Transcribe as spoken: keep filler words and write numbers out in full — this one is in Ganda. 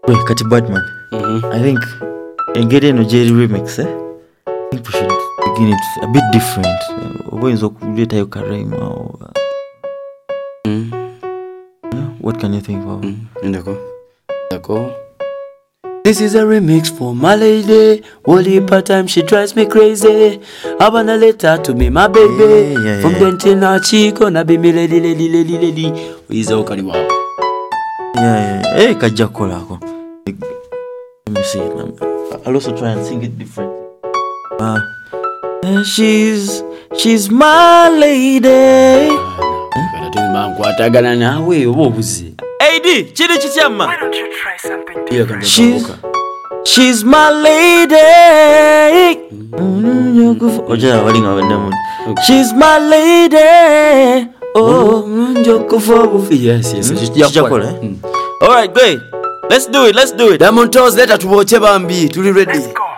Wait, Kati Badman. Mm-hmm. I think in getting a Jerry remix, eh? I think we should begin it a bit different. When is later you can or mm. yeah, what can you think of? Mm. This is a remix for my lady. Only part time she drives me crazy. I wanna let her to me, my baby. Yeah, yeah, From yeah. Denton na Chico, na be me lady, lady, lady, lady. Is okay, wow. Yeah, yeah. Hey, Kajakola. Let me see it. I'll also try and sing it different. Uh, she's she's my lady. Hey D, chidi chichama. Why don't you try something different? She's she's my lady. She's my lady. Oh, yes, yes. Mm. All right, great. Let's do it. Let's do it. Diamond Toes, let her to watch Bambi. To be ready. Let's go.